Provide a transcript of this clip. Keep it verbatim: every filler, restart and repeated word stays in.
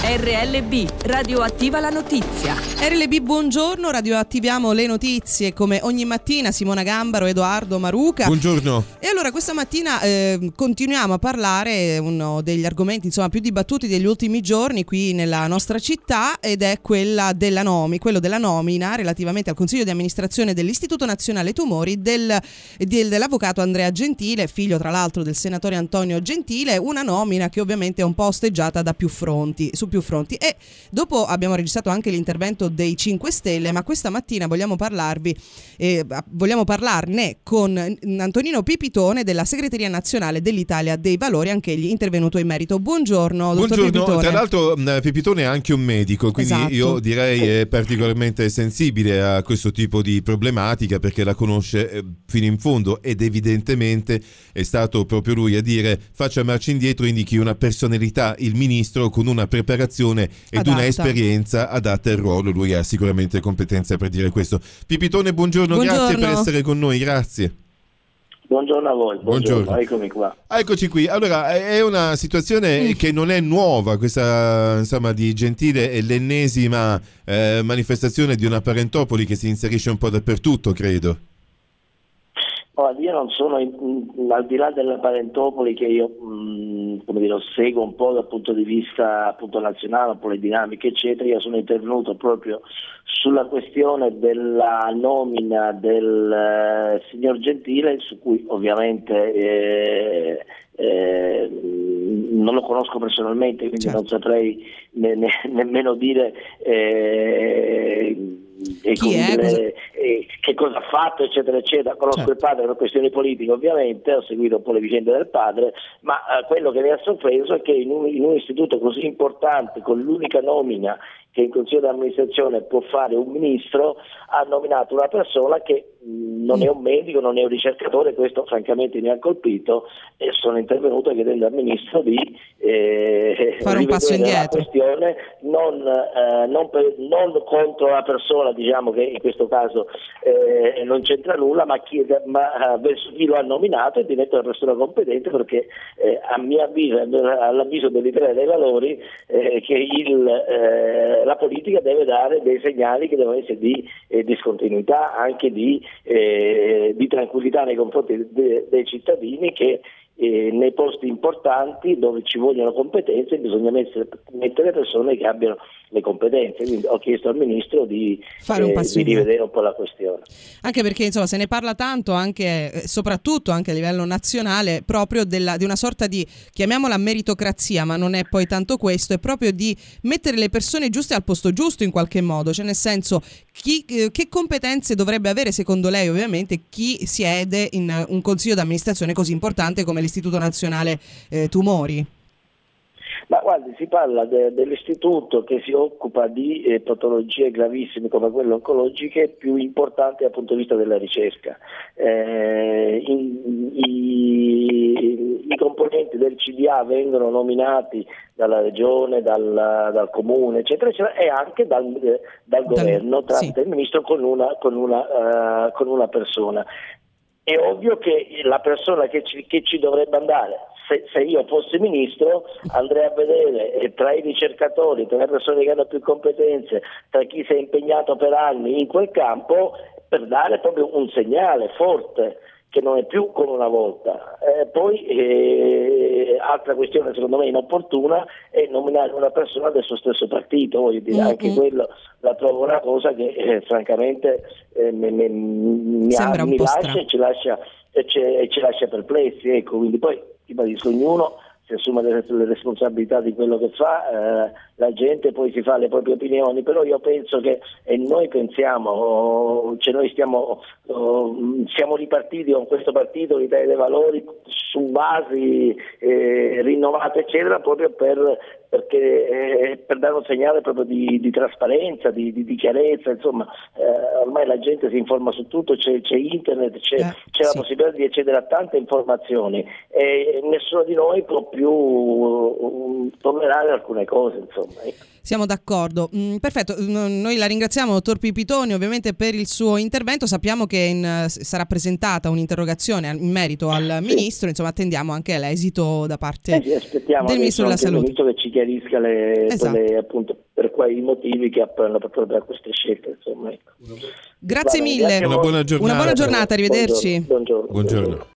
R L B, radioattiva la notizia. R L B, buongiorno, radioattiviamo le notizie come ogni mattina. Simona Gambaro, Edoardo Maruca. Buongiorno. E allora questa mattina eh, continuiamo a parlare, uno degli argomenti insomma più dibattuti degli ultimi giorni qui nella nostra città, ed è quella della nomi, quello della nomina relativamente al Consiglio di amministrazione dell'Istituto Nazionale Tumori del, del, dell'avvocato Andrea Gentile, figlio tra l'altro del senatore Antonio Gentile, una nomina che ovviamente è un po' osteggiata da più fronti, su più fronti. E dopo abbiamo registrato anche l'intervento dei cinque Stelle, ma questa mattina vogliamo parlarvi eh, vogliamo parlarne con Antonino Pipitone della segreteria nazionale dell'Italia dei Valori, anch'egli intervenuto in merito. Buongiorno, dottor Buongiorno. Pipitone. Tra l'altro Pipitone è anche un medico, quindi esatto. Io direi è particolarmente sensibile a questo tipo di problematica perché la conosce eh, fino in fondo, ed evidentemente è stato proprio lui a dire: faccia marcia indietro, indichi una personalità, il ministro, con una preparazione ed adatta. una esperienza adatta al ruolo. Lui ha sicuramente competenze per dire questo. Pipitone, buongiorno, buongiorno. Grazie per essere con noi, grazie. Buongiorno a voi, buongiorno. buongiorno. Eccomi qua. Eccoci qui. Allora, è una situazione che non è nuova, questa insomma di Gentile è l'ennesima eh, manifestazione di una parentopoli che si inserisce un po' dappertutto, credo. Oh, io non sono in, in, al di là della parentopoli, che io mh, come dire, seguo un po' dal punto di vista appunto nazionale, un po' le dinamiche eccetera. Io sono intervenuto proprio sulla questione della nomina del eh, signor Gentile, su cui ovviamente eh, eh, non lo conosco personalmente, quindi certo. non saprei ne, ne, nemmeno dire eh, e Chi è? le, Cosa... eh, che cosa ha fatto eccetera eccetera. Conosco certo. il padre per questioni politiche, ovviamente ho seguito un po' le vicende del padre, ma eh, quello che mi ha sorpreso è che in un, in un istituto così importante, con l'unica nomina che in consiglio di amministrazione può fare un ministro, ha nominato una persona che mh, non è un medico, non è un ricercatore. Questo francamente mi ha colpito e sono intervenuto chiedendo al ministro di eh, fare un passo indietro, la questione, non, eh, non, per, non contro la persona, diciamo, che in questo caso eh, non c'entra nulla, ma, chi, ma uh, verso chi lo ha nominato, e di mettere una persona competente, perché eh, a mio avviso, all'avviso dell'Italia dei Valori, eh, che il eh, la politica deve dare dei segnali che devono essere di eh, discontinuità, anche di, eh, di tranquillità nei confronti de, dei cittadini, che eh, nei posti importanti dove ci vogliono competenze bisogna mettere, mettere persone che abbiano le competenze. Quindi ho chiesto al ministro di, fare un eh, passo di rivedere un po' la questione, anche perché insomma se ne parla tanto, anche soprattutto anche a livello nazionale, proprio della, di una sorta di, chiamiamola meritocrazia, ma non è poi tanto questo, è proprio di mettere le persone giuste al posto giusto in qualche modo, cioè nel senso chi, eh, che competenze dovrebbe avere secondo lei ovviamente chi siede in un consiglio d'amministrazione così importante come l'Istituto Nazionale eh, Tumori? Ma guardi, si parla de, dell'istituto che si occupa di eh, patologie gravissime come quelle oncologiche, più importanti dal punto di vista della ricerca. Eh, in, i, I componenti del C D A vengono nominati dalla regione, dal, dal comune, eccetera, eccetera, e anche dal, eh, dal governo, tramite sì. il ministro, con una, con una, uh, con una persona. È ovvio che la persona che ci, che ci dovrebbe andare, Se, se io fossi ministro, andrei a vedere eh, tra i ricercatori, tra le persone che hanno più competenze, tra chi si è impegnato per anni in quel campo, per dare proprio un segnale forte che non è più come una volta. Eh, poi eh, altra questione secondo me inopportuna è nominare una persona del suo stesso partito. Voglio dire, mm-hmm. anche quello la trovo una cosa che eh, francamente eh, mi, mi, mi, ha, mi lascia e ci lascia e ci, e ci lascia perplessi, ecco. Quindi poi ribadisco, ognuno si assume le, le responsabilità di quello che fa, eh, la gente poi si fa le proprie opinioni, però io penso che, e noi pensiamo, oh, cioè noi stiamo, oh, siamo ripartiti con questo partito, l'Italia dei Valori, su basi eh, rinnovate eccetera, proprio per, perché, eh, per dare un segnale proprio di, di trasparenza, di, di, di chiarezza, insomma eh, ormai la gente si informa su tutto, c'è, c'è internet, c'è, eh, c'è sì. la possibilità di accedere a tante informazioni e nessuno di noi può più uh, tollerare alcune cose, insomma. Siamo d'accordo. Mm, perfetto, N- noi la ringraziamo, dottor Pipitoni, ovviamente per il suo intervento. Sappiamo che in, sarà presentata un'interrogazione in merito al sì. Ministro, insomma attendiamo anche l'esito da parte eh sì, aspettiamo del Ministro della Salute. Il Ministro che ci chiarisca le, esatto. quelle, appunto, per quali motivi che hanno portato a queste scelte. Insomma, ecco. Grazie Va bene, mille. grazie a Una voi. buona giornata. Una buona giornata, arrivederci. Buongiorno. Buongiorno. Buongiorno.